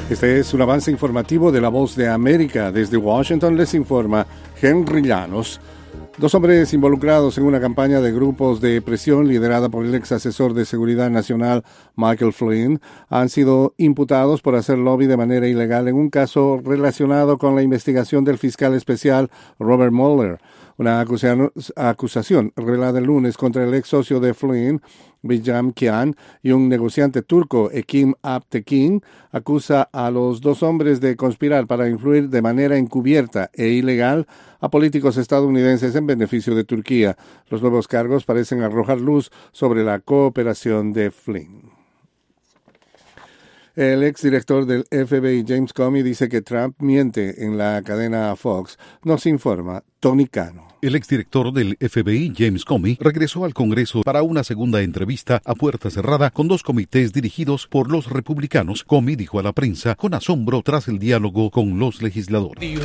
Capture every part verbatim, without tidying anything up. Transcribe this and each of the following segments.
Este es un avance informativo de La Voz de América. Desde Washington les informa Henry Llanos. Dos hombres involucrados en una campaña de grupos de presión liderada por el ex asesor de Seguridad Nacional Michael Flynn han sido imputados por hacer lobby de manera ilegal en un caso relacionado con la investigación del fiscal especial Robert Mueller. Una acusación, acusación revelada el lunes contra el ex socio de Flynn, Bijam Kian, y un negociante turco, Ekim Aptekin, acusa a los dos hombres de conspirar para influir de manera encubierta e ilegal a políticos estadounidenses en beneficio de Turquía. Los nuevos cargos parecen arrojar luz sobre la cooperación de Flynn. El exdirector del F B I, James Comey, dice que Trump miente en la cadena Fox. Nos informa Tony Cano. El exdirector del F B I, James Comey, regresó al Congreso para una segunda entrevista a puerta cerrada con dos comités dirigidos por los republicanos. Comey dijo a la prensa con asombro tras el diálogo con los legisladores.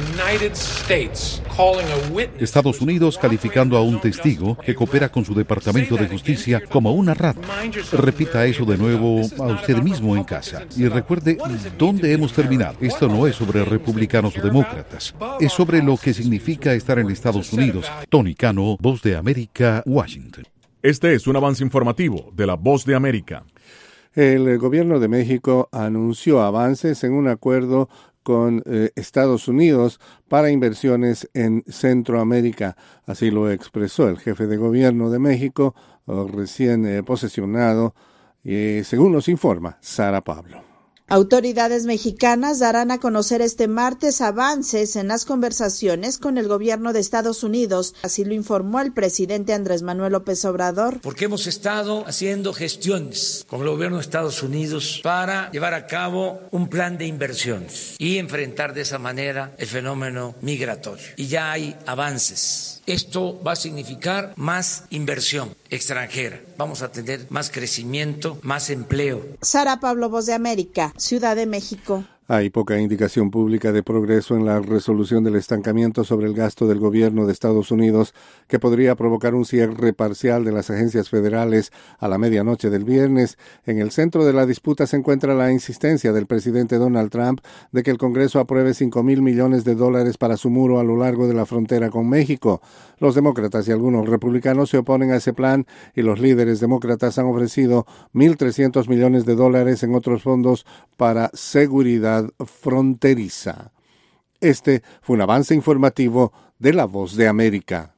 Estados Unidos calificando a un testigo que coopera con su Departamento de Justicia como una rata. Repita eso de nuevo a usted mismo en casa y recuerde dónde hemos terminado. Esto no es sobre republicanos o demócratas, es sobre lo que significa estar en Estados Unidos. Tony Cano, Voz de América, Washington. Este es un avance informativo de La Voz de América. El gobierno de México anunció avances en un acuerdo con eh, Estados Unidos para inversiones en Centroamérica. Así lo expresó el jefe de gobierno de México, recién eh, posesionado, eh, según nos informa Sara Pablo. Autoridades mexicanas darán a conocer este martes avances en las conversaciones con el gobierno de Estados Unidos, así lo informó el presidente Andrés Manuel López Obrador. Porque hemos estado haciendo gestiones con el gobierno de Estados Unidos para llevar a cabo un plan de inversiones y enfrentar de esa manera el fenómeno migratorio. Y ya hay avances. Esto va a significar más inversión extranjera. Vamos a tener más crecimiento, más empleo. Sara Pablo, Voz de América, Ciudad de México. Hay poca indicación pública de progreso en la resolución del estancamiento sobre el gasto del gobierno de Estados Unidos, que podría provocar un cierre parcial de las agencias federales a la medianoche del viernes. En el centro de la disputa se encuentra la insistencia del presidente Donald Trump de que el Congreso apruebe cinco mil millones de dólares para su muro a lo largo de la frontera con México. Los demócratas y algunos republicanos se oponen a ese plan y los líderes demócratas han ofrecido mil trescientos millones de dólares en otros fondos para seguridad fronteriza. Este fue un avance informativo de La Voz de América.